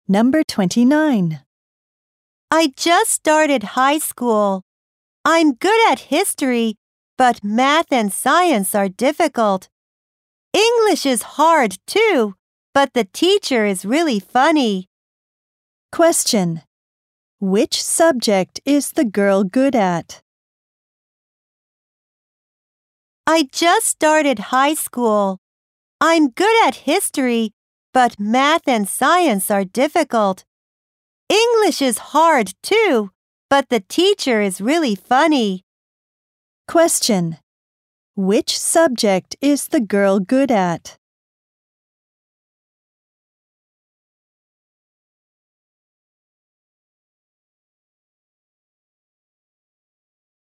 Number 29. I just started high school. I'm good at history, but math and science are difficult. English is hard too, but the teacher is really funny. Question. Which subject is the girl good at? I just started high school. I'm good at history, but math and science are difficult. English is hard too, but the teacher is really funny. Question. Which subject is the girl good at?